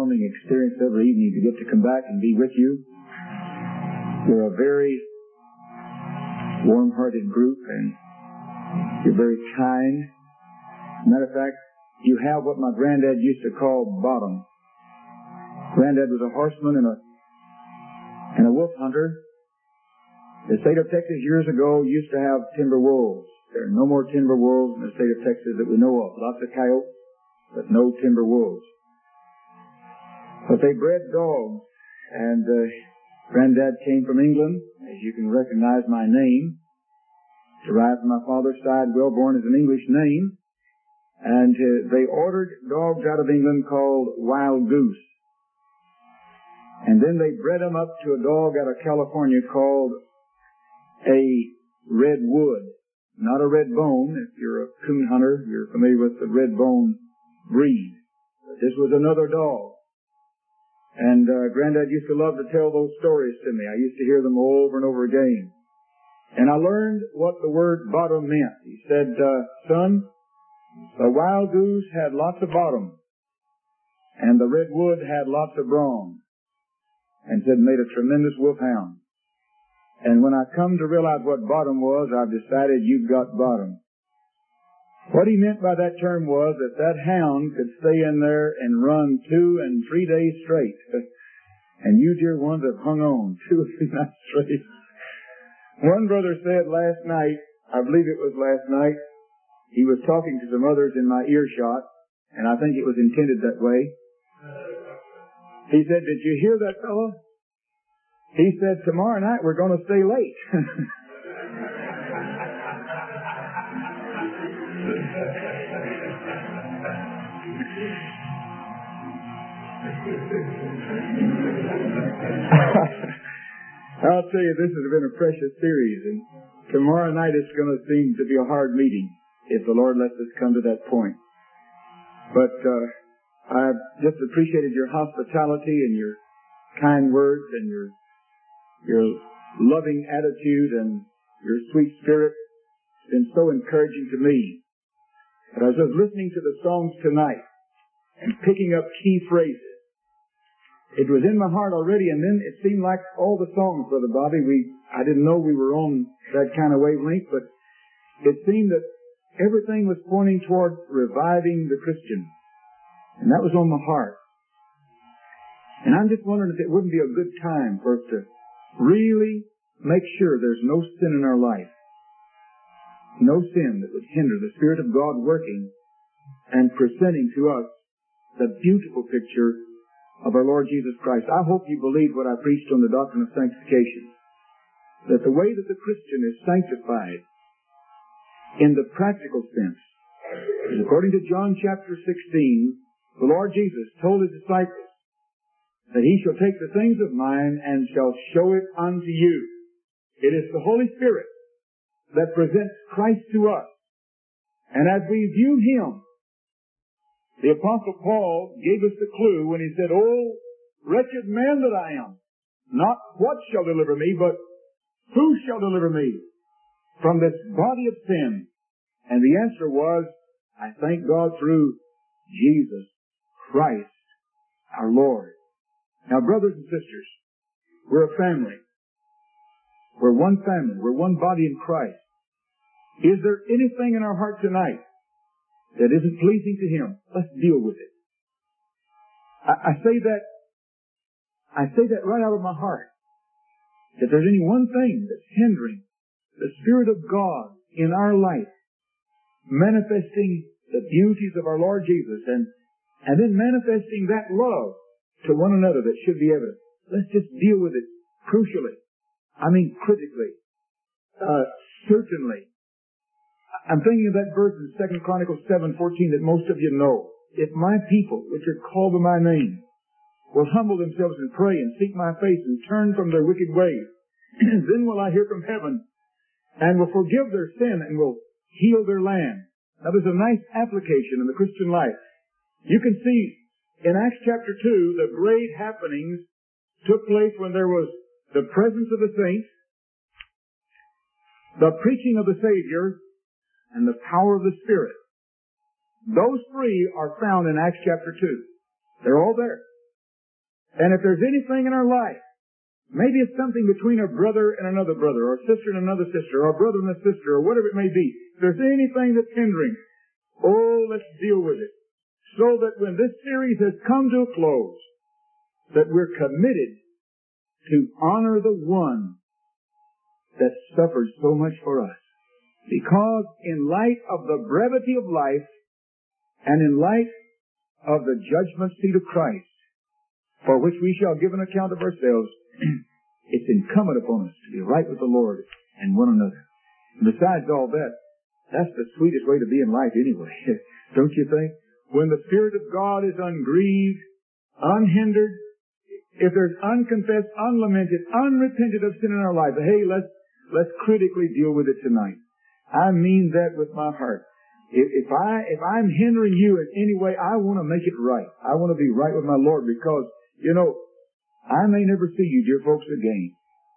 overwhelming experience every evening to get to come back and be with you. You're a very warm-hearted group, and you're very kind. Matter of fact, you have what my granddad used to call bottom. Granddad was a horseman and a wolf hunter. The state of Texas years ago used to have timber wolves. There are no more timber wolves in the state of Texas that we know of. Lots of coyotes, but no timber wolves. But they bred dogs, and Granddad came from England. As you can recognize my name, derived from my father's side. Wellborn is an English name. And they ordered dogs out of England called Wild Goose. And then they bred them up to a dog out of California called a Red Wood. Not a red bone. If you're a coon hunter, you're familiar with the red bone breed. But this was another dog. And Granddad used to love to tell those stories to me. I used to hear them over and over again. And I learned what the word bottom meant. He said, son, the Wild Goose had lots of bottom, and the Red Wood had lots of brawn, and said made a tremendous wolfhound. And when I come to realize what bottom was, I've decided you've got bottom. What he meant by that term was that that hound could stay in there and run 2 and 3 days straight. And you, dear ones, have hung on 2 or 3 nights straight. One brother said last night, I believe it was last night, he was talking to some others in my earshot, and I think it was intended that way. He said, did you hear that fellow? He said, tomorrow night we're going to stay late. I'll tell you, this has been a precious series, and tomorrow night it's going to seem to be a hard meeting if the Lord lets us come to that point. But I've just appreciated your hospitality and your kind words and your loving attitude and your sweet spirit. It's been so encouraging to me. But I was just listening to the songs tonight and picking up key phrases. It was in my heart already, and then it seemed like all the songs, Brother Bobby, I didn't know we were on that kind of wavelength, but it seemed that everything was pointing toward reviving the Christian. And that was on my heart. And I'm just wondering if it wouldn't be a good time for us to really make sure there's no sin in our life. No sin that would hinder the Spirit of God working and presenting to us the beautiful picture of our Lord Jesus Christ. I hope you believe what I preached on the doctrine of sanctification. That the way that the Christian is sanctified in the practical sense is according to John chapter 16, the Lord Jesus told His disciples that He shall take the things of mine and shall show it unto you. It is the Holy Spirit that presents Christ to us. And as we view Him, the Apostle Paul gave us the clue when he said, oh, wretched man that I am, not what shall deliver me, but who shall deliver me from this body of sin? And the answer was, I thank God through Jesus Christ, our Lord. Now, brothers and sisters, we're a family. We're one family. We're one body in Christ. Is there anything in our heart tonight that isn't pleasing to Him? Let's deal with it. I say that right out of my heart. If there's any one thing that's hindering the Spirit of God in our life, manifesting the beauties of our Lord Jesus and then manifesting that love to one another that should be evident, let's just deal with it crucially. I mean critically. Certainly. I'm thinking of that verse in 2 Chronicles 7:14 that most of you know. If my people, which are called by my name, will humble themselves and pray and seek my face and turn from their wicked ways, then will I hear from heaven and will forgive their sin and will heal their land. Now there's a nice application in the Christian life. You can see in Acts chapter 2, the great happenings took place when there was the presence of the saints, the preaching of the Savior, and the power of the Spirit. Those three are found in Acts chapter 2. They're all there. And if there's anything in our life, maybe it's something between a brother and another brother, or a sister and another sister, or a brother and a sister, or whatever it may be. If there's anything that's hindering, let's deal with it. So that when this series has come to a close, that we're committed to honor the one that suffered so much for us. Because in light of the brevity of life, and in light of the judgment seat of Christ, for which we shall give an account of ourselves, it's incumbent upon us to be right with the Lord and one another. And besides all that, that's the sweetest way to be in life anyway. Don't you think? When the Spirit of God is ungrieved, unhindered, if there's unconfessed, unlamented, unrepented of sin in our life, hey, let's critically deal with it tonight. I mean that with my heart. If I'm hindering you in any way, I want to make it right. I want to be right with my Lord because, I may never see you, dear folks, again.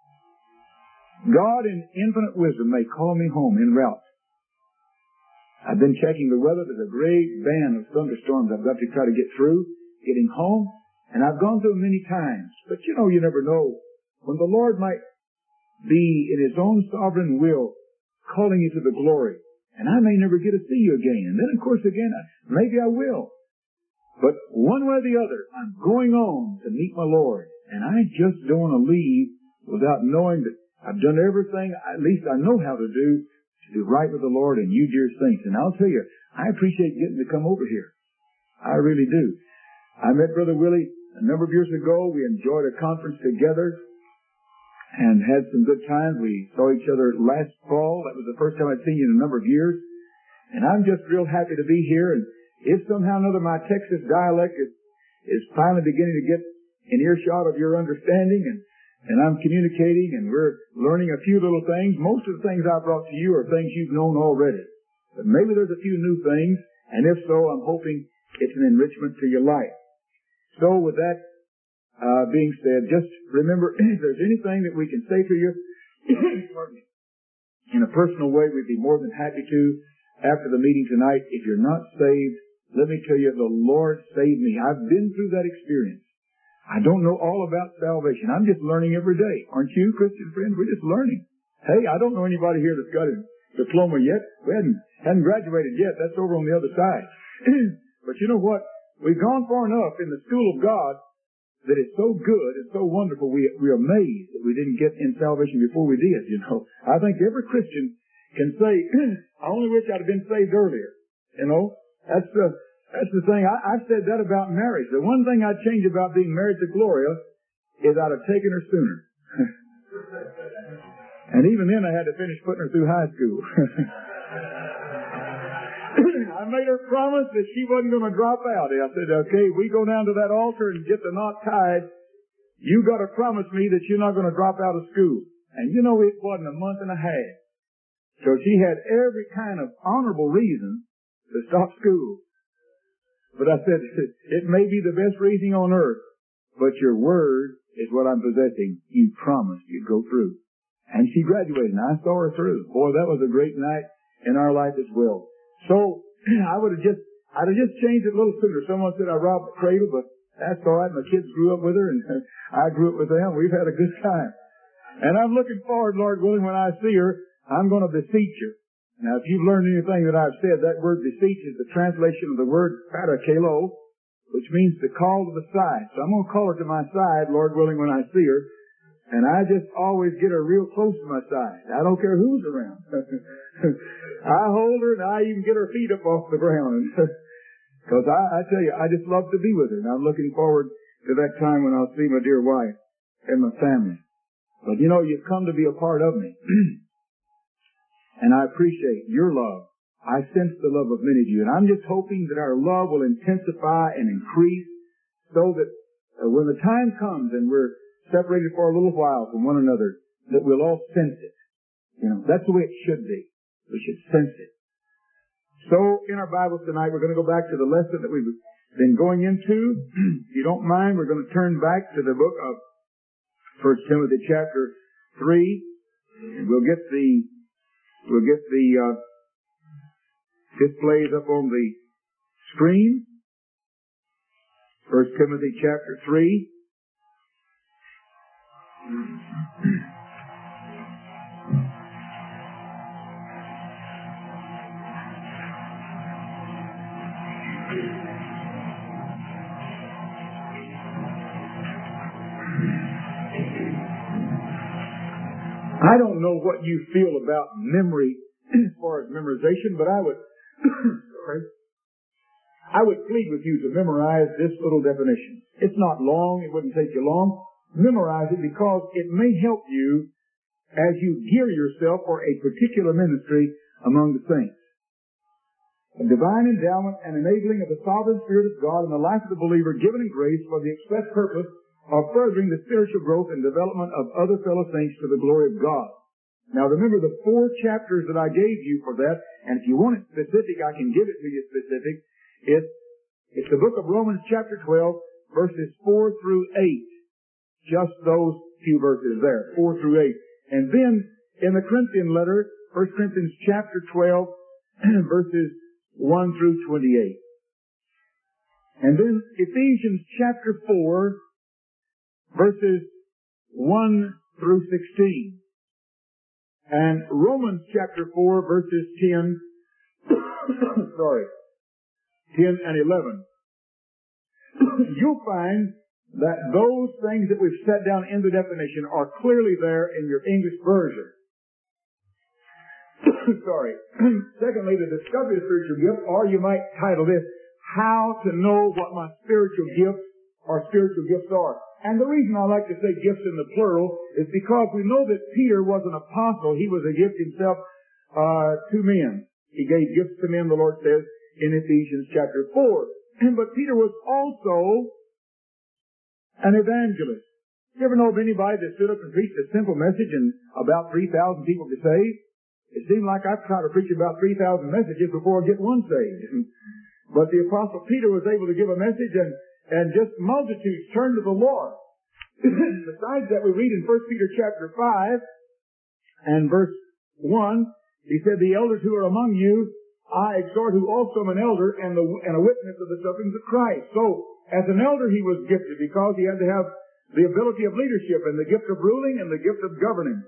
God in infinite wisdom may call me home en route. I've been checking the weather. There's a great band of thunderstorms I've got to try to get through, getting home. And I've gone through many times. But you never know when the Lord might be in His own sovereign will calling you to the glory. And I may never get to see you again. And then, of course, again, maybe I will. But one way or the other, I'm going on to meet my Lord. And I just don't want to leave without knowing that I've done everything, at least I know how to do right with the Lord and you, dear saints. And I'll tell you, I appreciate getting to come over here. I really do. I met Brother Willie a number of years ago. We enjoyed a conference together and had some good times. We saw each other last fall. That was the first time I'd seen you in a number of years. And I'm just real happy to be here. And if somehow or another my Texas dialect is finally beginning to get an earshot of your understanding and I'm communicating and we're learning a few little things. Most of the things I brought to you are things you've known already. But maybe there's a few new things, and if so, I'm hoping it's an enrichment to your life. So with that being said, just remember, if there's anything that we can say to you, in a personal way, we'd be more than happy to after the meeting tonight. If you're not saved, let me tell you, the Lord saved me. I've been through that experience. I don't know all about salvation. I'm just learning every day. Aren't you, Christian friends? We're just learning. Hey, I don't know anybody here that's got a diploma yet. We hadn't graduated yet. That's over on the other side. But you know what? We've gone far enough in the school of God that it's so good, it's so wonderful. We're amazed that we didn't get in salvation before we did, I think every Christian can say, I only wish I'd have been saved earlier. That's the thing. I've said that about marriage. The one thing I'd change about being married to Gloria is I'd have taken her sooner. And even then I had to finish putting her through high school. I made her promise that she wasn't going to drop out. I said, okay, we go down to that altar and get the knot tied. You got to promise me that you're not going to drop out of school. And it wasn't a month and a half. So she had every kind of honorable reason to stop school. But I said, it may be the best reasoning on earth, but your word is what I'm possessing. You promised you'd go through. And she graduated, and I saw her through. Boy, that was a great night in our life as well. So, I'd have just changed it a little sooner. Someone said I robbed the cradle, but that's all right. My kids grew up with her, and I grew up with them. We've had a good time. And I'm looking forward, Lord willing, when I see her, I'm going to beseech her. Now, if you've learned anything that I've said, that word beseech is the translation of the word parakelo, which means to call to the side. So I'm going to call her to my side, Lord willing, when I see her. And I just always get her real close to my side. I don't care who's around. I hold her and I even get her feet up off the ground. Because I tell you, I just love to be with her. And I'm looking forward to that time when I'll see my dear wife and my family. But you've come to be a part of me. And I appreciate your love. I sense the love of many of you. And I'm just hoping that our love will intensify and increase so that when the time comes and we're separated for a little while from one another, that we'll all sense it. That's the way it should be. We should sense it. So in our Bibles tonight, we're going to go back to the lesson that we've been going into. If you don't mind, we're going to turn back to the book of 1 Timothy chapter 3. And we'll get the displays up on the screen. 1 Timothy chapter 3. I don't know what you feel about memory as far as memorization, but I would plead with you to memorize this little definition. It's not long. It wouldn't take you long. Memorize it because it may help you as you gear yourself for a particular ministry among the saints. A divine endowment and enabling of the sovereign Spirit of God in the life of the believer given in grace for the express purpose of furthering the spiritual growth and development of other fellow saints to the glory of God. Now remember the 4 chapters that I gave you for that, and if you want it specific, I can give it to you specific. It's the book of Romans chapter 12, verses 4 through 8. Just those few verses there, 4 through 8. And then in the Corinthian letter, 1 Corinthians chapter 12, verses 1 through 28. And then Ephesians chapter 4, verses 1 through 16. And Romans chapter 4, verses 10, 10 and 11. You'll find that those things that we've set down in the definition are clearly there in your English version. Secondly, the discovery of spiritual gifts, or you might title this, How to Know What My Spiritual Gifts or Spiritual Gifts Are. And the reason I like to say gifts in the plural is because we know that Peter was an apostle. He was a gift himself to men. He gave gifts to men, the Lord says, in Ephesians chapter 4. But Peter was also an evangelist. You ever know of anybody that stood up and preached a simple message and about 3,000 people were saved? It seemed like I've tried to preach about 3,000 messages before I get one saved. But the Apostle Peter was able to give a message and just multitudes turned to the Lord. Besides that, we read in 1 Peter chapter 5 and verse 1, he said, the elders who are among you, I exhort, who also am an elder and a witness of the sufferings of Christ. So, as an elder he was gifted because he had to have the ability of leadership and the gift of ruling and the gift of governing.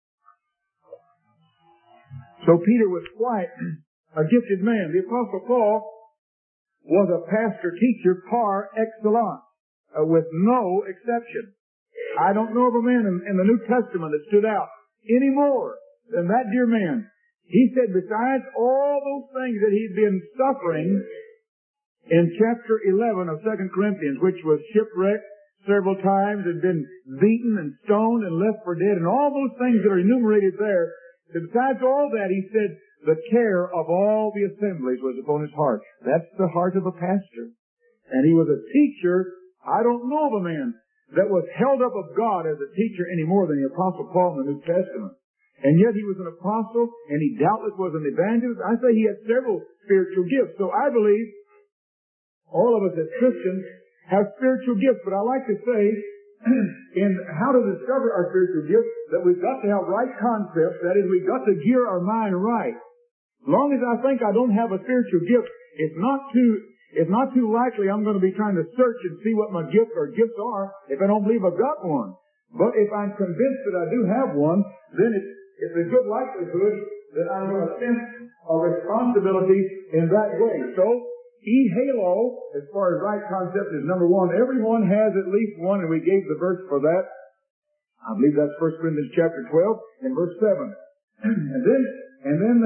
So Peter was quite a gifted man. The Apostle Paul was a pastor-teacher par excellence, with no exception. I don't know of a man in the New Testament that stood out any more than that dear man. He said besides all those things that he'd been suffering in chapter 11 of 2 Corinthians, which was shipwrecked several times, had been beaten and stoned and left for dead, and all those things that are enumerated there, besides all that, he said, the care of all the assemblies was upon his heart. That's the heart of a pastor. And he was a teacher. I don't know of a man that was held up of God as a teacher any more than the Apostle Paul in the New Testament. And yet he was an apostle, and he doubtless was an evangelist. I say he had several spiritual gifts. So I believe all of us as Christians have spiritual gifts. But I like to say, in how to discover our spiritual gifts, that we've got to have right concepts. That is, we've got to gear our mind right. As long as I think I don't have a spiritual gift, it's not too likely I'm going to be trying to search and see what my gifts are if I don't believe I've got one. But if I'm convinced that I do have one, then it's a good likelihood that I'm going to sense a responsibility in that way. So, ehalo, as far as right concept, is number one. Everyone has at least one, and we gave the verse for that. I believe that's 1 Corinthians chapter 12 and verse 7. And then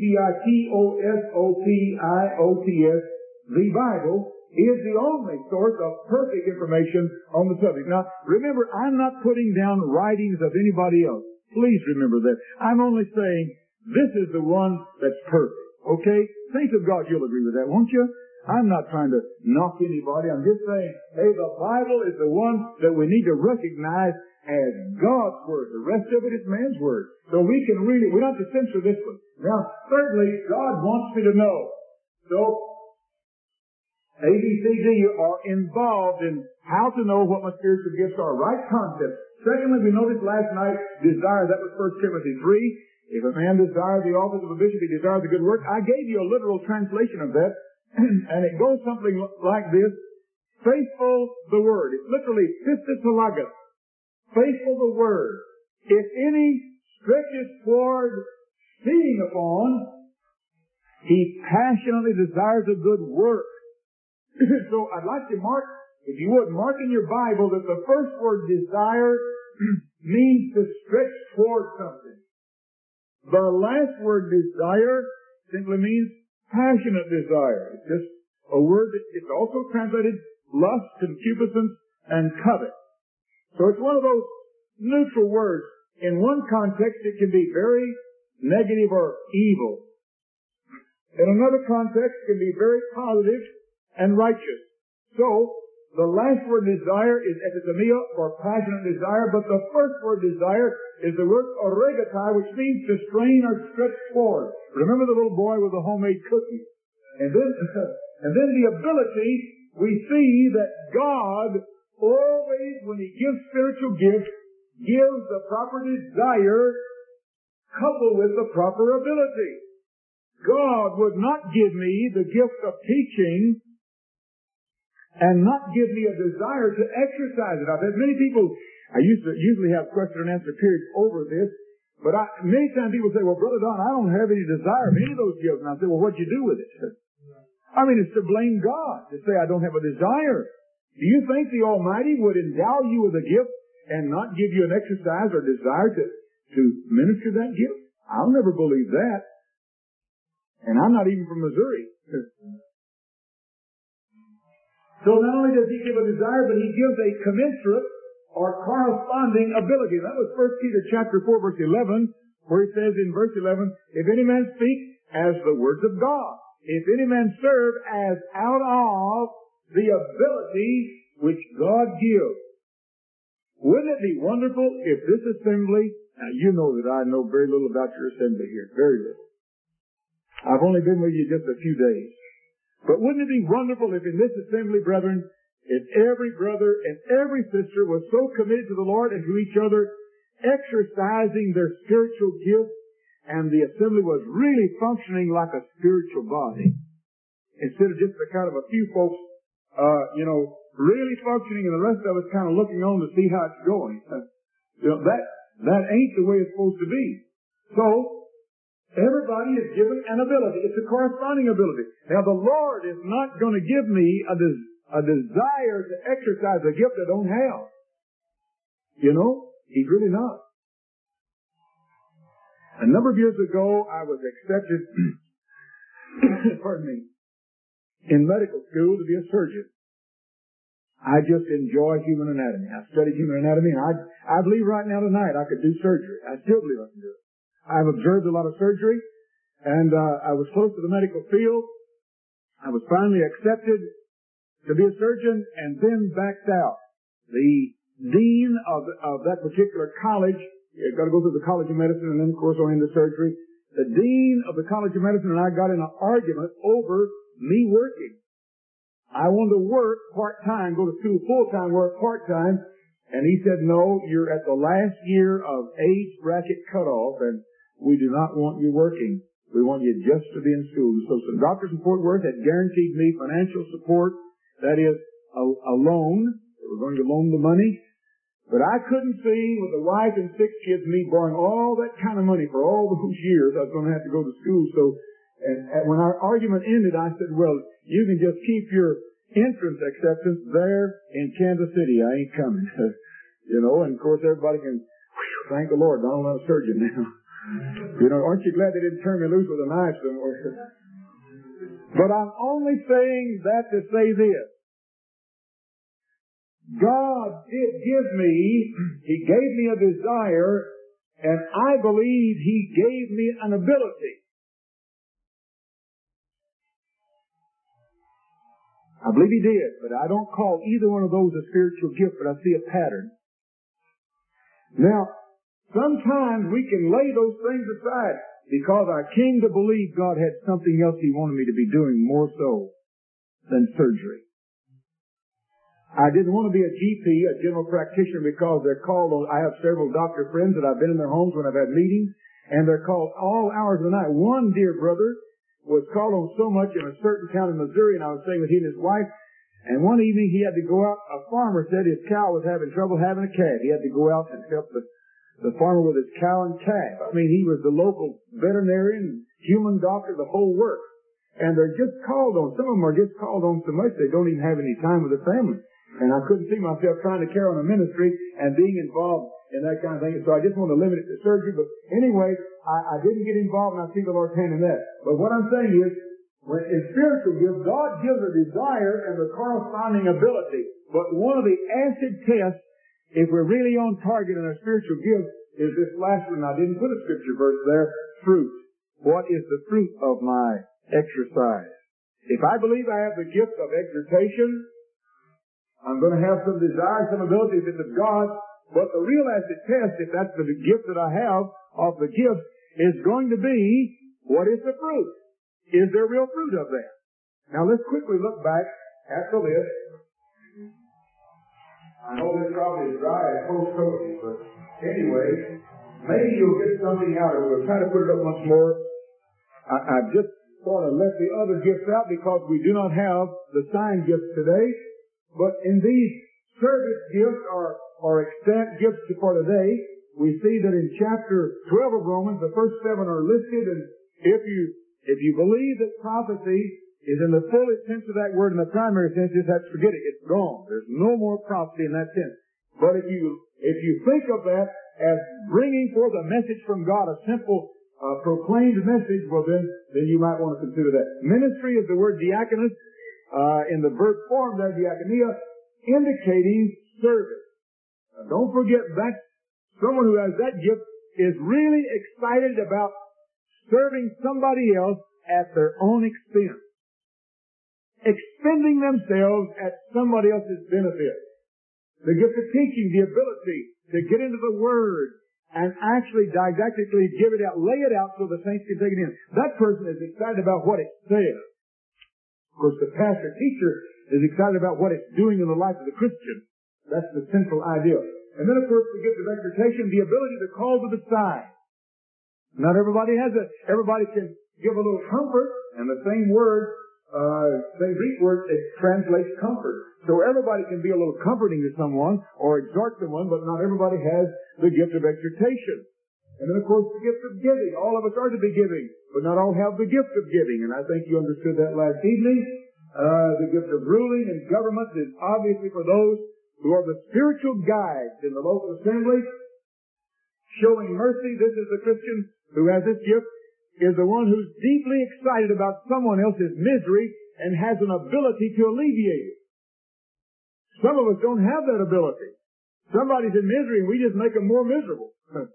TBITOSOPIOTS, the Bible, is the only source of perfect information on the subject. Now, remember, I'm not putting down writings of anybody else. Please remember that. I'm only saying this is the one that's perfect. Okay? Saints of God, you'll agree with that, won't you? I'm not trying to knock anybody. I'm just saying, hey, the Bible is the one that we need to recognize as God's Word. The rest of it is man's Word. So we don't have to censor this one. Now, thirdly, God wants me to know. So, A, B, C, D are involved in how to know what my spiritual gifts are. Right concept. Secondly, we noticed last night, desire. That was 1 Timothy 3. If a man desires the office of a bishop, he desires a good work. I gave you a literal translation of that. And it goes something like this. Faithful the word. It's literally pistis halagos. faithful to the word. If any stretches toward feeding upon, he passionately desires a good work. So I'd like to mark, if you would, mark in your Bible that the first word desire means to stretch toward something. The last word desire simply means passionate desire. It's just a word that it's also translated lust, concupiscence, and covet. So it's one of those neutral words. In one context, it can be very negative or evil. In another context, it can be very positive and righteous. So, the last word desire is epithemia, or passionate desire, but the first word desire is the word oregatai, which means to strain or stretch forward. Remember the little boy with the homemade cookie? And then the ability, we see that God always, when He gives spiritual gifts, gives the proper desire coupled with the proper ability. God would not give me the gift of teaching and not give me a desire to exercise it. I've had many people, I usually have question and answer periods over this, but many times people say, well, Brother Don, I don't have any desire of any of those gifts. And I say, well, what'd you do with it? I mean, it's to blame God, to say I don't have a desire. Do you think the Almighty would endow you with a gift and not give you an exercise or desire to minister that gift? I'll never believe that. And I'm not even from Missouri. So not only does He give a desire, but He gives a commensurate or corresponding ability. That was 1 Peter chapter 4, verse 11, where He says in verse 11, if any man speak as the words of God, if any man serve as out of the ability which God gives. Wouldn't it be wonderful if this assembly, now you know that I know very little about your assembly here, very little. I've only been with you just a few days. But wouldn't it be wonderful if in this assembly, brethren, if every brother and every sister was so committed to the Lord and to each other, exercising their spiritual gifts, and the assembly was really functioning like a spiritual body, instead of just a kind of a few folks, really functioning and the rest of us kind of looking on to see how it's going. That ain't the way it's supposed to be. So, everybody is given an ability. It's a corresponding ability. Now, the Lord is not going to give me a desire to exercise a gift I don't have. You know, He's really not. A number of years ago, I was accepted, in medical school to be a surgeon. I just enjoy human anatomy. I studied human anatomy, and I believe right now tonight I could do surgery. I still believe I can do it. I've observed a lot of surgery, and I was close to the medical field. I was finally accepted to be a surgeon, and then backed out. The dean of that particular college, you've got to go through the College of Medicine, and then, of course, on into surgery. The dean of the College of Medicine and I got in an argument over me working. I wanted to work part-time, go to school full-time, work part-time, and he said, no, you're at the last year of age bracket cutoff, and we do not want you working. We want you just to be in school. So some doctors in Fort Worth had guaranteed me financial support, that is, a loan. They were going to loan the money. But I couldn't see, with a wife and 6 kids, me borrowing all that kind of money for all those years. I was going to have to go to school. So, and when our argument ended, I said, well, you can just keep your entrance acceptance there in Kansas City. I ain't coming. And of course everybody can, thank the Lord, I'm not a surgeon now. Aren't you glad they didn't turn me loose with a knife somewhere? But I'm only saying that to say this. God did give me, He gave me a desire, and I believe He gave me an ability. I believe He did, but I don't call either one of those a spiritual gift, but I see a pattern. Now, sometimes we can lay those things aside because I came to believe God had something else He wanted me to be doing more so than surgery. I didn't want to be a GP, a general practitioner, because they're called on. I have several doctor friends that I've been in their homes when I've had meetings, and they're called all hours of the night. One dear brother was called on so much in a certain town in Missouri, and I was staying with he and his wife, And one evening he had to go out. A farmer said his cow was having trouble having a calf. He had to go out and help the farmer with his cow and calf. I mean, he was the local veterinarian, human doctor, the whole work. And they're just called on. Some of them are just called on so much they don't even have any time with the family. And I couldn't see myself trying to carry on a ministry and being involved in that kind of thing. So I just want to limit it to surgery. But anyway, I didn't get involved, and I see the Lord's hand in that. But what I'm saying is, when in spiritual gifts, God gives a desire and the corresponding ability. But one of the acid tests, if we're really on target in our spiritual gifts, is this last one. I didn't put a scripture verse there. Fruit. What is the fruit of my exercise? If I believe I have the gift of exhortation, I'm going to have some desire, some ability, if it's of God. But the real acid test, if that's the gift that I have of the gift, is going to be, what is the fruit? Is there real fruit of that? Now let's quickly look back at the list. I know this probably is dry and post-COVID, but anyway, maybe you'll get something out of it. We'll try to put it up once more. I've just sort of left the other gifts out because we do not have the sign gifts today. But in these service gifts or extant gifts for today, we see that in chapter 12 of Romans, the first 7 are listed, and if you believe that prophecy is in the fullest sense of that word, in the primary sense, just have to forget it. It's gone. There's no more prophecy in that sense. But if you think of that as bringing forth a message from God, a simple proclaimed message, well then you might want to consider that. Ministry is the word diakonos, in the verb form there, diakonia, indicating service. Now, don't forget that someone who has that gift is really excited about serving somebody else at their own expense. Expending themselves at somebody else's benefit. The gift of teaching, the ability to get into the Word and actually didactically give it out, lay it out so the saints can take it in. That person is excited about what it says. Of course, the pastor teacher is excited about what it's doing in the life of the Christian. That's the central idea. And then, of course, the gift of exhortation, the ability to call to the side. Not everybody has it. Everybody can give a little comfort, and the same word, same Greek word, it translates comfort. So everybody can be a little comforting to someone or exhort someone, but not everybody has the gift of exhortation. And then, of course, the gift of giving. All of us are to be giving, but not all have the gift of giving. And I think you understood that last evening. The gift of ruling and government is obviously for those who are the spiritual guides in the local assembly. Showing mercy, this is the Christian who has this gift, is the one who's deeply excited about someone else's misery and has an ability to alleviate it. Some of us don't have that ability. Somebody's in misery and we just make them more miserable.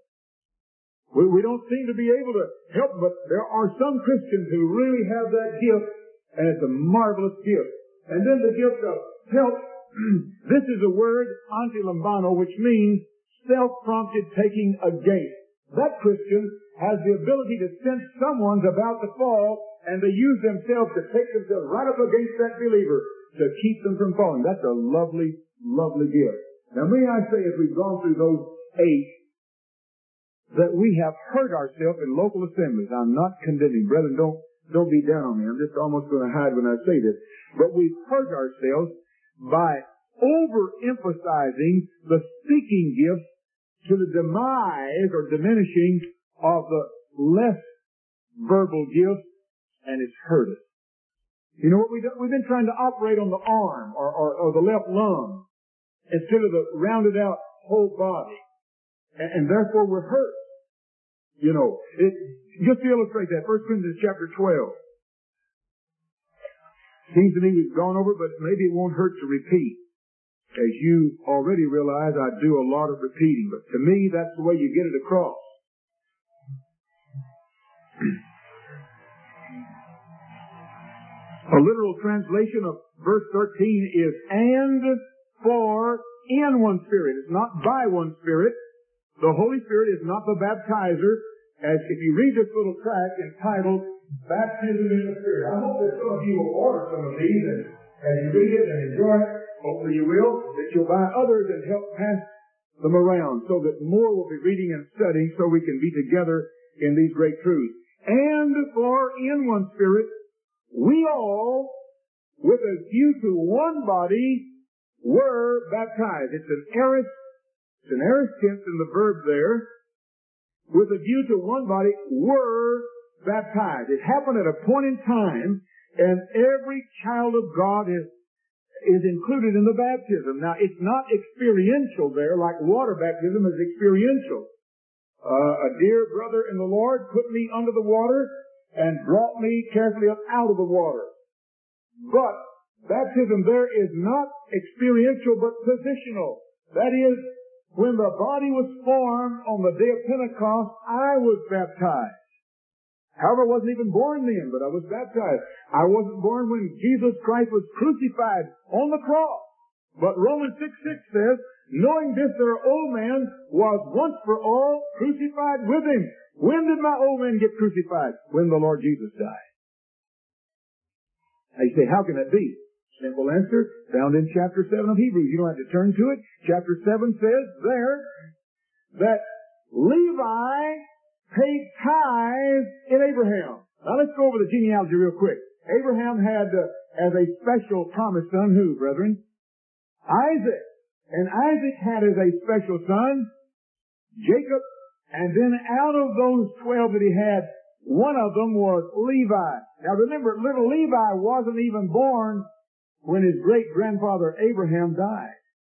We don't seem to be able to help, but there are some Christians who really have that gift, and it's a marvelous gift. And then the gift of help, this is a word, antilambano, which means self-prompted taking a gate. That Christian has the ability to sense someone's about to fall, and they use themselves to take themselves right up against that believer to keep them from falling. That's a lovely, lovely gift. Now, may I say, as we've gone through those 8, that we have hurt ourselves in local assemblies. I'm not condemning. Brethren, don't be down on me. I'm just almost going to hide when I say this. But we've hurt ourselves by overemphasizing the speaking gifts to the demise or diminishing of the less verbal gifts, and it's hurt us. You know what we've done? We've been trying to operate on the arm or the left lung instead of the rounded out whole body. And therefore we're hurt. You know, just to illustrate that, 1 Corinthians chapter 12. Seems to me we've gone over, but maybe it won't hurt to repeat. As you already realize, I do a lot of repeating, but to me, that's the way you get it across. A literal translation of verse 13 is, and for in one Spirit. It's not by one Spirit. The Holy Spirit is not the baptizer. As if you read this little tract entitled Baptism in the Spirit. I hope that some of you will order some of these, and as you read it and enjoy it, hopefully you will, that you'll buy others and help pass them around so that more will be reading and studying so we can be together in these great truths. And for in one Spirit, we all, with a view to one body, were baptized. It's an aorist tense in the verb there. With a view to one body, were baptized. It happened at a point in time, and every child of God is included in the baptism. Now, it's not experiential there, like water baptism is experiential. A dear brother in the Lord put me under the water and brought me carefully up out of the water. But baptism there is not experiential, but positional. That is, when the body was formed on the day of Pentecost, I was baptized. However, I wasn't even born then, but I was baptized. I wasn't born when Jesus Christ was crucified on the cross. But Romans 6:6 says, knowing this, that our old man was once for all crucified with him. When did my old man get crucified? When the Lord Jesus died. Now you say, how can that be? Simple answer, found in chapter 7 of Hebrews. You don't have to turn to it. Chapter 7 says there that Levi paid tithes in Abraham. Now let's go over the genealogy real quick. Abraham had as a special promised son who, brethren? Isaac. And Isaac had as a special son Jacob. And then out of those 12 that he had, one of them was Levi. Now remember, little Levi wasn't even born when his great-grandfather Abraham died.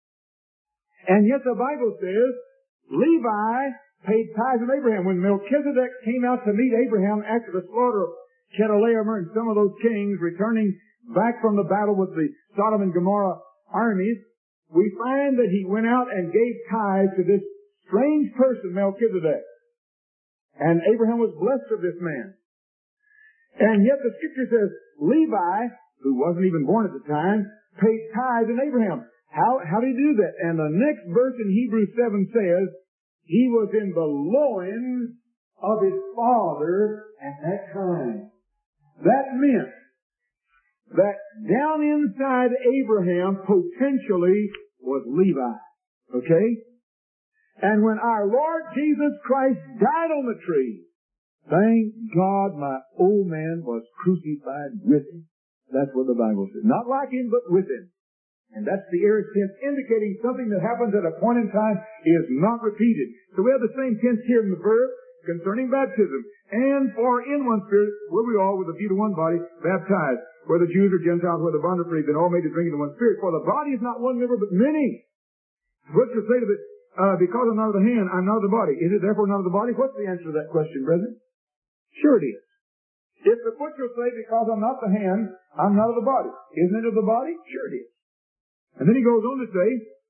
And yet the Bible says Levi paid tithes of Abraham. When Melchizedek came out to meet Abraham after the slaughter of Chedorlaomer and some of those kings returning back from the battle with the Sodom and Gomorrah armies, we find that he went out and gave tithes to this strange person, Melchizedek. And Abraham was blessed of this man. And yet the Scripture says Levi, who wasn't even born at the time, paid tithes in Abraham. How did he do that? And the next verse in Hebrews 7 says, he was in the loins of his father at that time. That meant that down inside Abraham potentially was Levi. Okay? And when our Lord Jesus Christ died on the tree, thank God my old man was crucified with him. That's what the Bible says. Not like him, but with him. And that's the aorist tense, indicating something that happens at a point in time is not repeated. So we have the same tense here in the verb concerning baptism. And for in one Spirit were we all with a view to one body baptized, whether Jews or Gentiles, whether bond or free, been all made to drink into one Spirit. For the body is not one member, but many. What to say to it? Because I'm not of the hand, I'm not of the body. Is it therefore not of the body? What's the answer to that question, brethren? Sure it is. If the foot shall say, because I'm not the hand, I'm not of the body. Isn't it of the body? Sure it is. And then he goes on to say,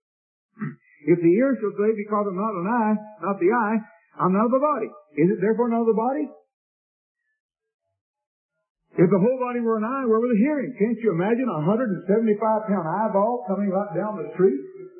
if the ear shall say, because I'm not an eye, not the eye, I'm not of the body. Is it therefore not of the body? If the whole body were an eye, where were the hearing? Can't you imagine a 175-pound eyeball coming right down the street?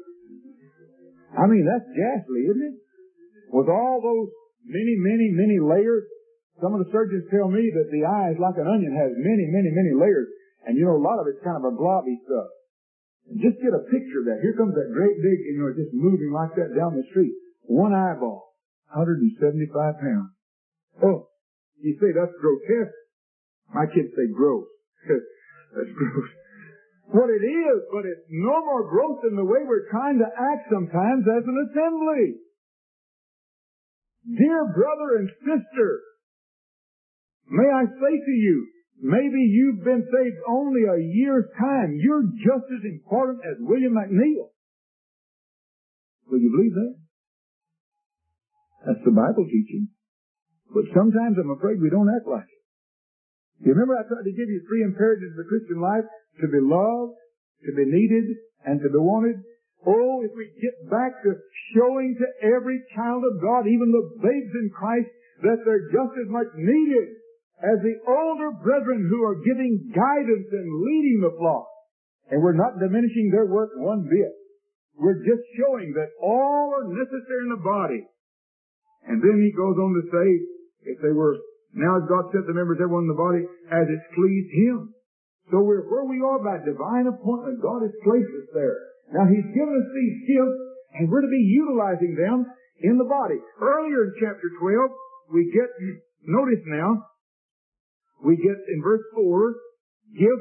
I mean, that's ghastly, isn't it? With all those many layers. Some of the surgeons tell me that the eye is like an onion, has many layers. And you know, a lot of it's kind of a blobby stuff. And just get a picture of that. Here comes that great big, just moving like that down the street. One eyeball, 175 pounds. Oh, you say that's grotesque. My kids say gross. That's gross. What it is, but it's no more gross than the way we're trying to act sometimes as an assembly. Dear brother and sister, may I say to you, maybe you've been saved only a year's time. You're just as important as William McNeil. Will you believe that? That's the Bible teaching. But sometimes I'm afraid we don't act like it. You remember I tried to give you 3 imperatives of the Christian life? To be loved, to be needed, and to be wanted. Oh, if we get back to showing to every child of God, even the babes in Christ, that they're just as much needed as the older brethren who are giving guidance and leading the flock. And we're not diminishing their work one bit. We're just showing that all are necessary in the body. And then he goes on to say, if they were, now as God set the members, everyone in the body, as it's pleased Him. So we're where we are by divine appointment. God has placed us there. Now He's given us these gifts, and we're to be utilizing them in the body. Earlier in chapter 12, we get, notice now, we get in verse 4, gifts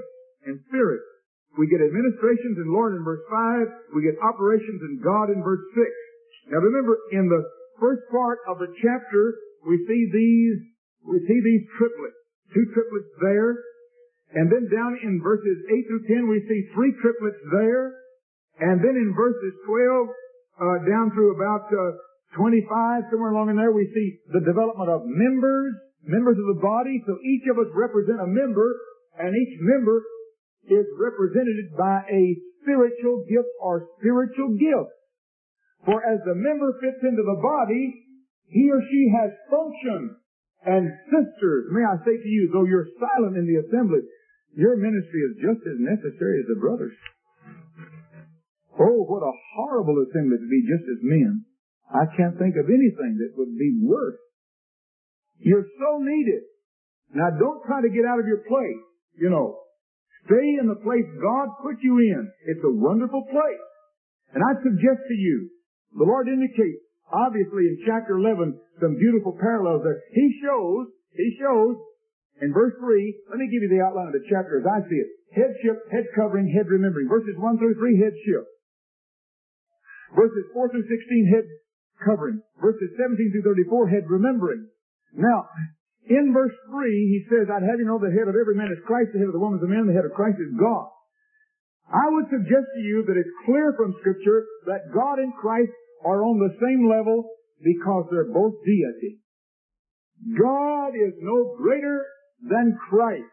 and Spirit. We get administrations in Lord in verse 5. We get operations in God in verse 6. Now remember, in the first part of the chapter, we see these triplets. 2 triplets there. And then down in verses 8 through 10, we see 3 triplets there. And then in verses 12, down through about 25, somewhere along in there, we see the development of members of the body. So each of us represent a member, and each member is represented by a spiritual gift or spiritual gifts. For as the member fits into the body, he or she has function. And sisters, may I say to you, though you're silent in the assembly, your ministry is just as necessary as the brothers. Oh, what a horrible assembly to be just as men. I can't think of anything that would be worse. You're so needed. Now don't try to get out of your place, you know. Stay in the place God put you in. It's a wonderful place. And I suggest to you, the Lord indicates, obviously in chapter 11, some beautiful parallels there. He shows, in verse 3, let me give you the outline of the chapter as I see it. Headship, head covering, head remembering. Verses 1 through 3, headship. Verses 4 through 16, head covering. Verses 17 through 34, head remembering. Now, in verse 3, he says, I'd have you know the head of every man is Christ, the head of the woman is the man, the head of Christ is God. I would suggest to you that it's clear from Scripture that God and Christ are on the same level because they're both deity. God is no greater than Christ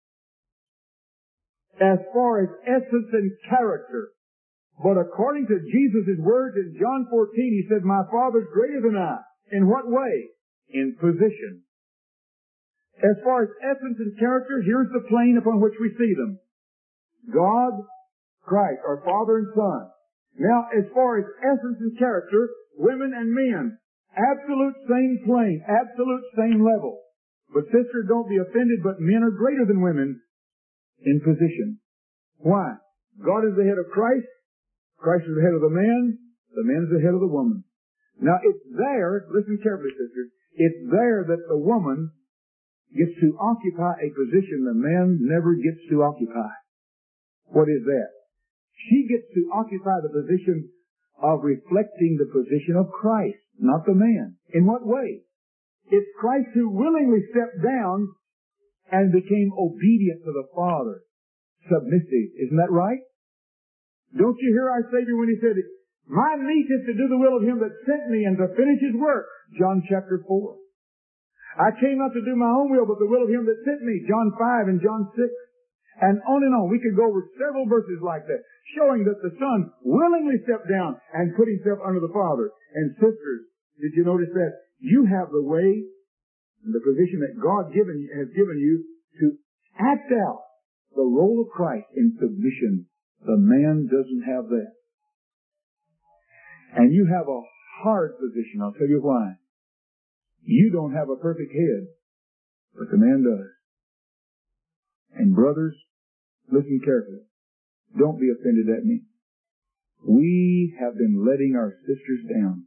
as far as essence and character. But according to Jesus' words in John 14, he said, my Father's greater than I. In what way? In position. As far as essence and character, here's the plane upon which we see them. God, Christ, our Father and Son. Now, as far as essence and character, women and men, absolute same plane, absolute same level. But sister, don't be offended, but men are greater than women in position. Why? God is the head of Christ. Christ is the head of the man is the head of the woman. Now, it's there, listen carefully, sisters, it's there that the woman gets to occupy a position the man never gets to occupy. What is that? She gets to occupy the position of reflecting the position of Christ, not the man. In what way? It's Christ who willingly stepped down and became obedient to the Father. Submissive. Isn't that right? Don't you hear our Savior when he said, my meat is to do the will of him that sent me and to finish his work. John chapter 4. I came not to do my own will, but the will of him that sent me. John 5 and John 6. And on and on. We could go over several verses like that, showing that the Son willingly stepped down and put himself under the Father. And sisters, did you notice that? You have the way and the position that God has given you to act out the role of Christ in submission. The man doesn't have that. And you have a hard position. I'll tell you why. You don't have a perfect head, but the man does. And brothers, listen carefully. Don't be offended at me. We have been letting our sisters down.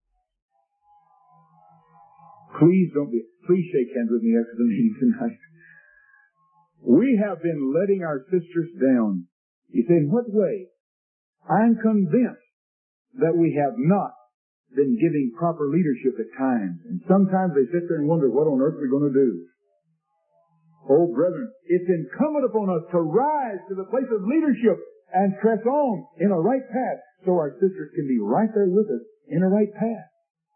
Please shake hands with me after the meeting tonight. We have been letting our sisters down. You say, in what way? I'm convinced that we have not been giving proper leadership at times. And sometimes they sit there and wonder, what on earth are we going to do? Oh, brethren, it's incumbent upon us to rise to the place of leadership and press on in a right path so our sisters can be right there with us in a right path.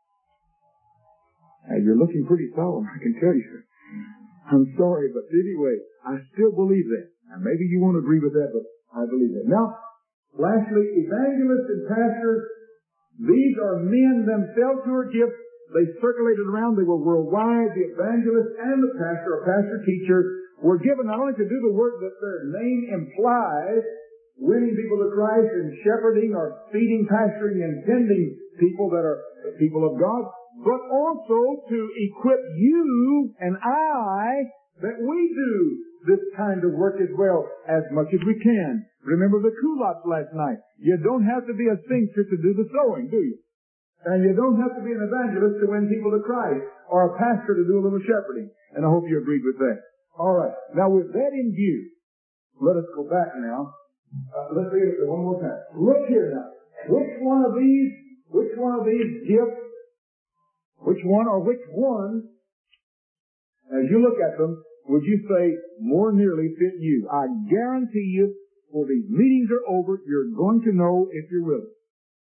Now, you're looking pretty solemn, I can tell you. I'm sorry, but anyway, I still believe that. Now, maybe you won't agree with that, but I believe that. Now, lastly, evangelists and pastors, these are men themselves who are gifts. They circulated around. They were worldwide. The evangelist and the pastor, or pastor-teacher, were given not only to do the work that their name implies, winning people to Christ and shepherding or feeding, pastoring, and tending people that are people of God, but also to equip you and I that we do this kind of work as well as much as we can. Remember the culottes last night. You don't have to be a seamstress to do the sewing, do you? And you don't have to be an evangelist to win people to Christ, or a pastor to do a little shepherding. And I hope you agreed with that. All right. Now with that in view, let us go back now. Let's read it one more time. Look here now. Which one of these gifts, which one, as you look at them, would you say more nearly fit you? I guarantee you, before these meetings are over, you're going to know if you're willing.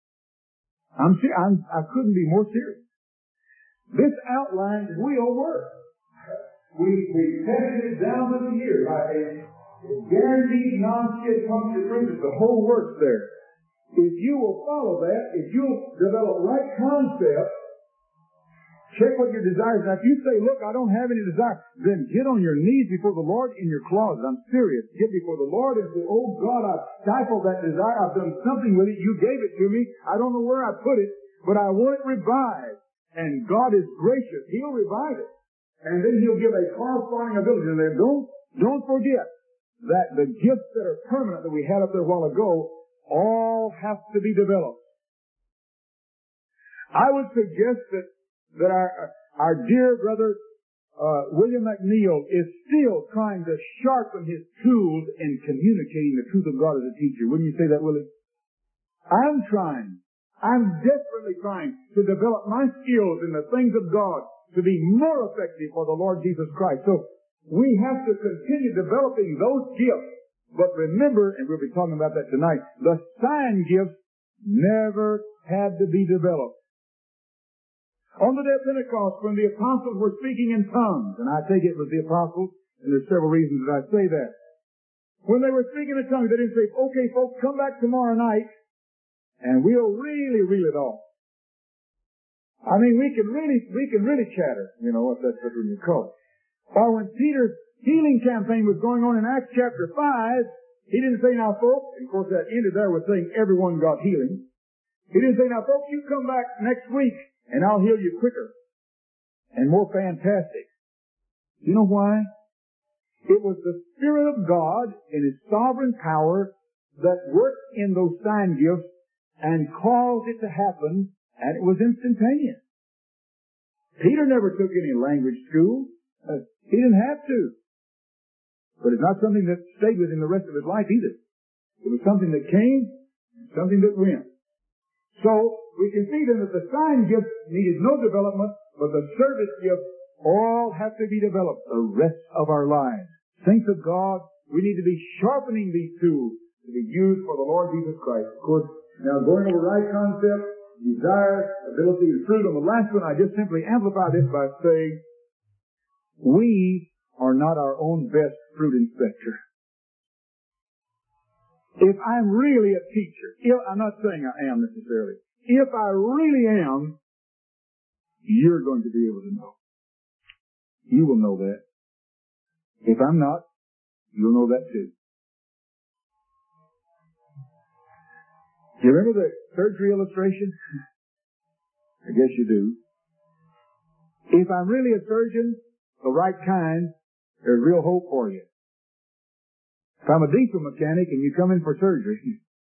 I couldn't be more serious. This outline will work. We tested it down to the year by a guaranteed non-skid puncture printed. The whole works there. If you will follow that, if you'll develop right concepts, check what your desires. Now, if you say, look, I don't have any desire, then get on your knees before the Lord in your closet. I'm serious. Get before the Lord and say, oh, God, I've stifled that desire. I've done something with it. You gave it to me. I don't know where I put it, but I want it revived. And God is gracious. He'll revive it. And then He'll give a corresponding ability. And then don't forget that the gifts that are permanent that we had up there a while ago all have to be developed. I would suggest that our dear brother William McNeil is still trying to sharpen his tools in communicating the truth of God as a teacher. Wouldn't you say that, Willie? I'm trying. I'm desperately trying to develop my skills in the things of God to be more effective for the Lord Jesus Christ. So we have to continue developing those gifts. But remember, and we'll be talking about that tonight, the sign gifts never had to be developed. On the day of Pentecost, when the apostles were speaking in tongues, and I take it was the apostles, and there's several reasons that I say that. When they were speaking in tongues, they didn't say, okay, folks, come back tomorrow night, and we'll really reel it off. I mean, we can really chatter, you know, if that's what you call it. Or when Peter's healing campaign was going on in Acts chapter 5, he didn't say, now folks, and of course that ended there with saying everyone got healing. He didn't say, now folks, you come back next week and I'll heal you quicker and more fantastic. You know why? It was the Spirit of God in His sovereign power that worked in those sign gifts and caused it to happen, and it was instantaneous. Peter never took any language school. He didn't have to. But it's not something that stayed with him the rest of his life either. It was something that came, something that went. So, we can see then that the sign gifts needed no development, but the service gifts all have to be developed the rest of our lives. Saints of God, we need to be sharpening these tools to be used for the Lord Jesus Christ. Of course, now going over right concept, desire, ability, and fruit. On the last one, I just simply amplify this by saying, we are not our own best fruit inspector. If I'm really a teacher, I'm not saying I am necessarily. If I really am, you're going to be able to know. You will know that. If I'm not, you'll know that too. Do you remember the surgery illustration? I guess you do. If I'm really a surgeon, the right kind, there's real hope for you. If I'm a diesel mechanic and you come in for surgery,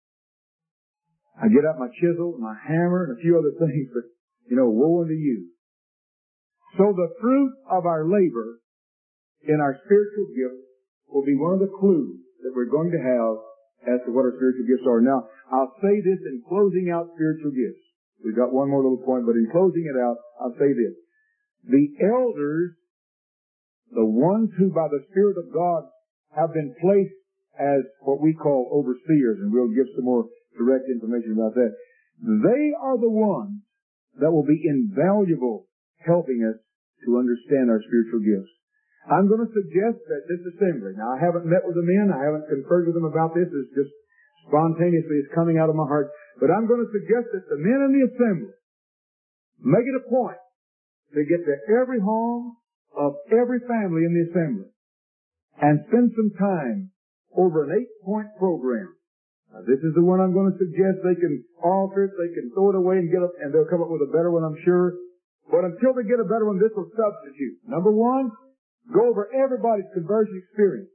I get out my chisel, my hammer, and a few other things, but, woe unto you. So the fruit of our labor in our spiritual gifts will be one of the clues that we're going to have as to what our spiritual gifts are. Now, I'll say this in closing out spiritual gifts. We've got one more little point, but in closing it out, I'll say this. The elders, the ones who by the Spirit of God have been placed as what we call overseers, and we'll give some more direct information about that, they are the ones that will be invaluable helping us to understand our spiritual gifts. I'm going to suggest that this assembly, now I haven't met with the men, I haven't conferred with them about this, it's just spontaneously it's coming out of my heart, but I'm going to suggest that the men in the assembly make it a point to get to every home of every family in the assembly and spend some time over an 8-point program. Now, this is the one I'm going to suggest. They can alter it, they can throw it away and and they'll come up with a better one, I'm sure. But until they get a better one, this will substitute. Number one, go over everybody's conversion experience.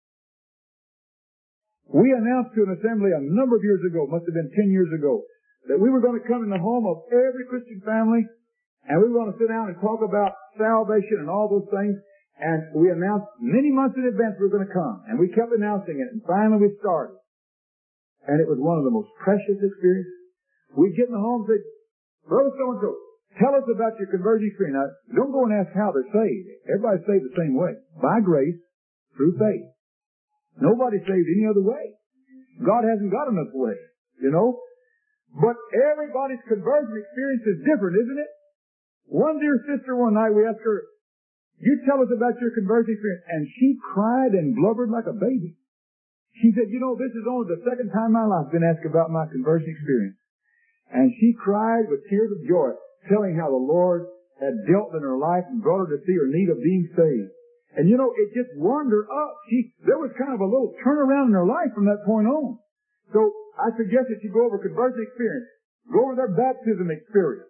We announced to an assembly a number of years ago, must have been 10 years ago, that we were going to come in the home of every Christian family, and we were going to sit down and talk about salvation and all those things, And we announced many months in advance we were going to come. And we kept announcing it. And finally we started. And it was one of the most precious experiences. We'd get in the home and say, Brother so-and-so, tell us about your conversion experience. Now, don't go and ask how they're saved. Everybody's saved the same way. By grace, through faith. Nobody's saved any other way. God hasn't got enough way, you know. But everybody's conversion experience is different, isn't it? One dear sister one night, we asked her, you tell us about your conversion experience. And she cried and blubbered like a baby. She said, you know, this is only the second time in my life I've been asked about my conversion experience. And she cried with tears of joy, telling how the Lord had dealt in her life and brought her to see her need of being saved. And you know, it just warmed her up. There was kind of a little turnaround in her life from that point on. So I suggest that you go over conversion experience. Go over their baptism experience.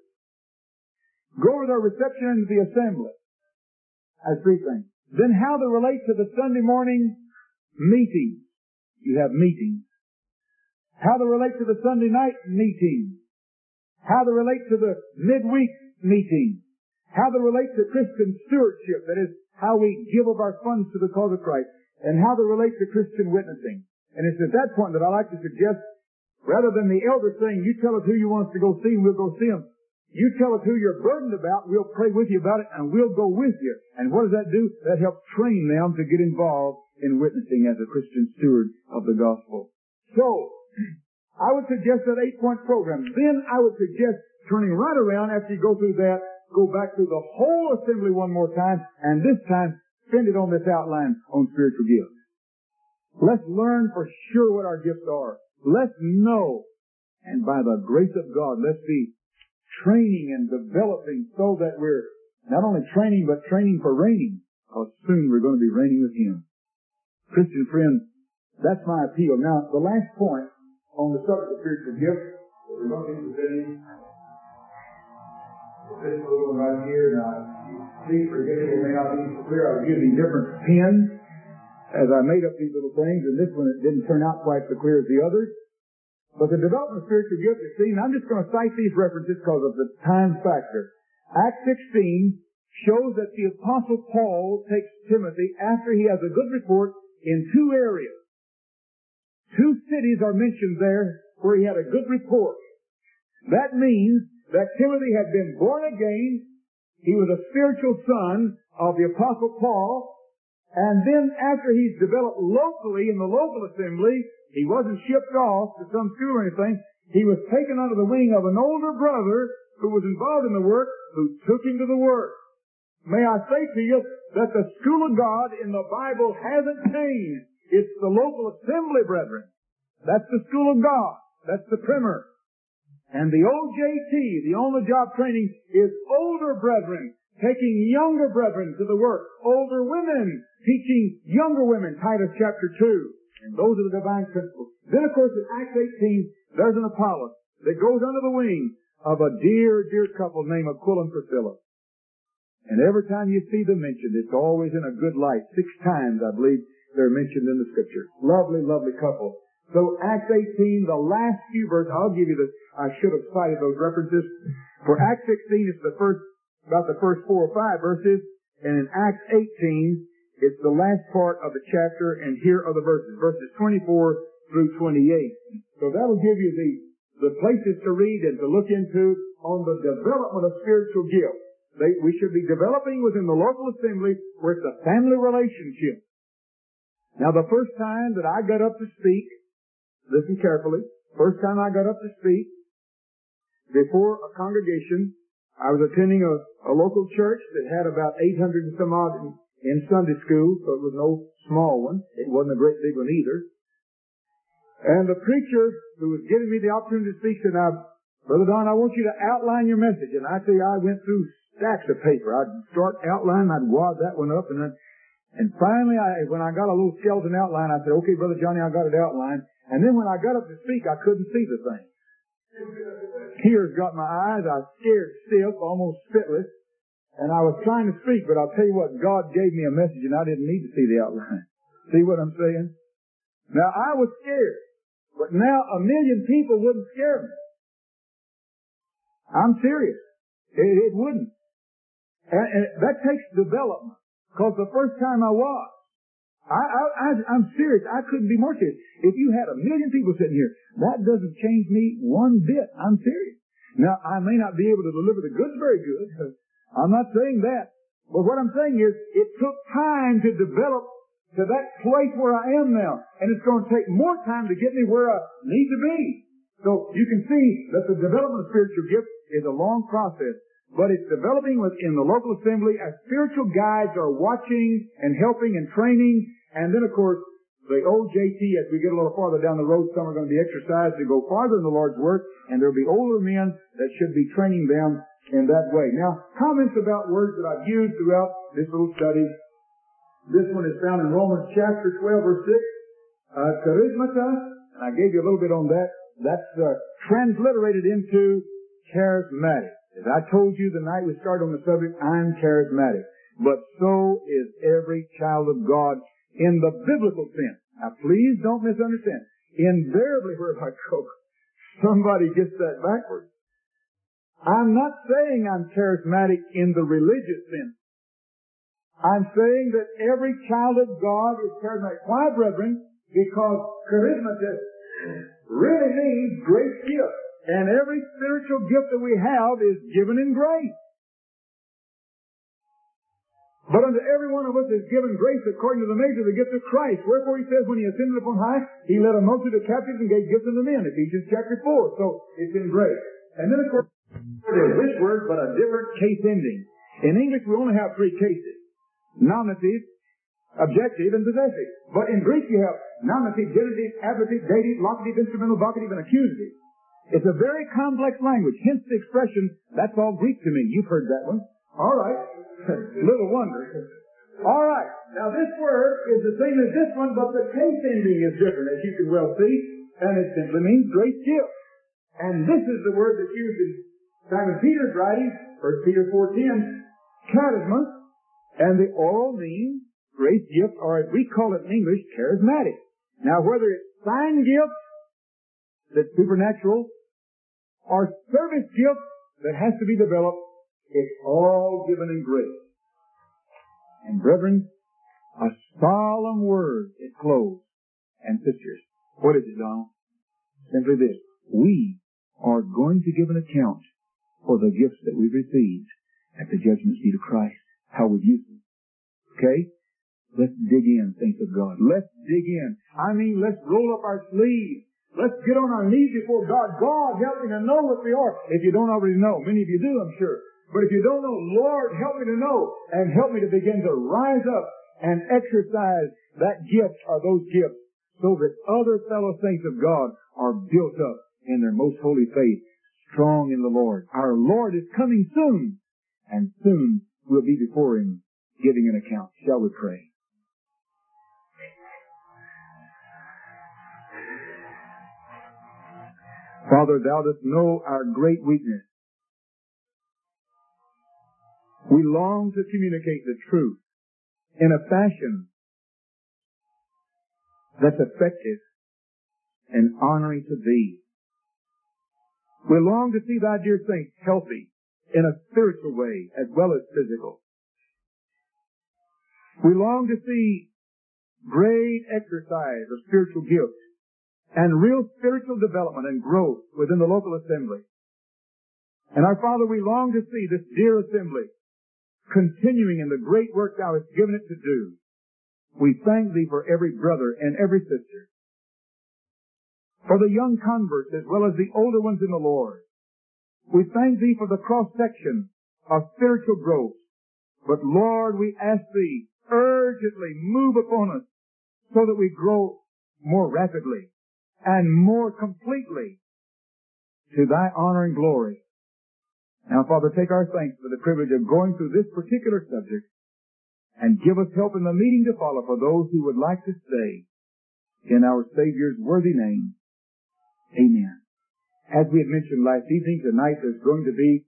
Go over their reception into the assembly. As three things. Then how they relate to the Sunday morning meeting. You have meetings. How they relate to the Sunday night meeting. How they relate to the midweek meeting. How they relate to Christian stewardship. That is, how we give of our funds to the cause of Christ. And how they relate to Christian witnessing. And it's at that point that I like to suggest, rather than the elder saying, you tell us who you want us to go see and we'll go see them. You tell us who you're burdened about, we'll pray with you about it, and we'll go with you. And what does that do? That helps train them to get involved in witnessing as a Christian steward of the gospel. So, I would suggest that 8-point program. Then I would suggest turning right around after you go through that, go back through the whole assembly one more time, and this time spend it on this outline on spiritual gifts. Let's learn for sure what our gifts are. Let's know. And by the grace of God, let's be training and developing so that we're not only training, but training for reigning. Because soon we're going to be reigning with Him. Christian friends, that's my appeal. Now, the last point on the subject of spiritual gifts, we're going to be presenting this little one right here. Now, please forgive me, it may not be so clear. I was using different pens as I made up these little things, and this one it didn't turn out quite so clear as the others. But the development of spiritual gifts, you see, and I'm just going to cite these references because of the time factor. Acts 16 shows that the Apostle Paul takes Timothy after he has a good report in two areas. Two cities are mentioned there where he had a good report. That means that Timothy had been born again. He was a spiritual son of the Apostle Paul. And then after he's developed locally in the local assembly, he wasn't shipped off to some school or anything. He was taken under the wing of an older brother who was involved in the work, who took him to the work. May I say to you that the school of God in the Bible hasn't changed. It's the local assembly, brethren. That's the school of God. That's the primer. And the OJT, the on-the-job training, is older brethren taking younger brethren to the work. Older women teaching younger women, Titus chapter 2. And those are the divine principles. Then, of course, in Acts 18, there's an Apollos that goes under the wing of a dear, dear couple named Aquila and Priscilla. And every time you see them mentioned, it's always in a good light. 6 times, I believe, they're mentioned in the Scripture. Lovely, lovely couple. So, Acts 18, the last few verses, I'll give you I should have cited those references. For Acts 16, it's about the first 4 or 5 verses. And in Acts 18, it's the last part of the chapter, and here are the verses. Verses 24 through 28. So that'll give you the places to read and to look into on the development of spiritual gifts. We should be developing within the local assembly where it's a family relationship. Now, the first time that I got up to speak, listen carefully, first time I got up to speak before a congregation, I was attending a local church that had about 800 and some odd in Sunday school, so it was no small one. It wasn't a great big one either. And the preacher who was giving me the opportunity to speak said, now, Brother Don, I want you to outline your message. And I tell you, I went through stacks of paper. I'd start outlining, I'd wad that one up, and finally, when I got a little skeleton outline, I said, okay, Brother Johnny, I got it outlined. And then when I got up to speak, I couldn't see the thing. Tears got my eyes. I was scared stiff, almost spitless. And I was trying to speak, but I'll tell you what, God gave me a message and I didn't need to see the outline. See what I'm saying? Now, I was scared, but now 1 million people wouldn't scare me. I'm serious. It wouldn't. And that takes development. Because the first time I was, I'm serious. I couldn't be more serious. If you had 1 million people sitting here, that doesn't change me one bit. I'm serious. Now, I may not be able to deliver the goods very good. I'm not saying that. But what I'm saying is, it took time to develop to that place where I am now. And it's going to take more time to get me where I need to be. So you can see that the development of spiritual gifts is a long process. But it's developing within the local assembly as spiritual guides are watching and helping and training. And then, of course, the OJT, as we get a little farther down the road, some are going to be exercised to go farther in the Lord's work. And there will be older men that should be training them in that way. Now, comments about words that I've used throughout this little study. This one is found in Romans chapter 12, verse 6. Charismata, and I gave you a little bit on that. That's transliterated into charismatic. As I told you the night we started on the subject, I'm charismatic. But so is every child of God in the biblical sense. Now, please don't misunderstand. Invariably, where I go, somebody gets that backwards. I'm not saying I'm charismatic in the religious sense. I'm saying that every child of God is charismatic. Why, brethren? Because charismatic really means great gift. And every spiritual gift that we have is given in grace. But unto every one of us is given grace according to the measure of the gift of Christ. Wherefore he says, when he ascended upon high, he led a multitude of captives and gave gifts unto men. Ephesians chapter 4. So it's in grace. And then of course, there's this word, but a different case ending. In English, we only have 3 cases. Nominative, objective, and possessive. But in Greek, you have nominative, genitive, ablative, dative, locative, instrumental, vocative, and accusative. It's a very complex language, hence the expression, that's all Greek to me. You've heard that one. All right. Little wonder. All right. Now this word is the same as this one, but the case ending is different, as you can well see. And it simply means great gift. And this is the word that's used in Simon Peter's writing, 1 Peter 4:10, charisma. And they all mean great gift, or as we call it in English, charismatic. Now whether it's sign gifts, that's supernatural, or service gifts that has to be developed, it's all given in grace. And brethren, a solemn word at close. And sisters, what is it, Donald? Simply this. We are going to give an account for the gifts that we've received at the judgment seat of Christ. How we've used them. Okay? Let's dig in, saints of God. Let's dig in. I mean, let's roll up our sleeves. Let's get on our knees before God. God, help me to know what we are. If you don't already know, many of you do, I'm sure. But if you don't know, Lord, help me to know, and help me to begin to rise up and exercise that gift or those gifts so that other fellow saints of God are built up in their most holy faith, strong in the Lord. Our Lord is coming soon, and soon we'll be before Him giving an account. Shall we pray? Father, Thou dost know our great weakness. We long to communicate the truth in a fashion that's effective and honoring to Thee. We long to see Thy dear saints healthy in a spiritual way as well as physical. We long to see great exercise of spiritual gifts and real spiritual development and growth within the local assembly. And our Father, we long to see this dear assembly continuing in the great work Thou hast given it to do. We thank Thee for every brother and every sister, for the young converts as well as the older ones in the Lord. We thank Thee for the cross-section of spiritual growth. But Lord, we ask Thee, urgently move upon us so that we grow more rapidly and more completely to Thy honor and glory. Now, Father, take our thanks for the privilege of going through this particular subject and give us help in the meeting to follow for those who would like to stay. In our Savior's worthy name, amen. As we had mentioned last evening, tonight there's going to be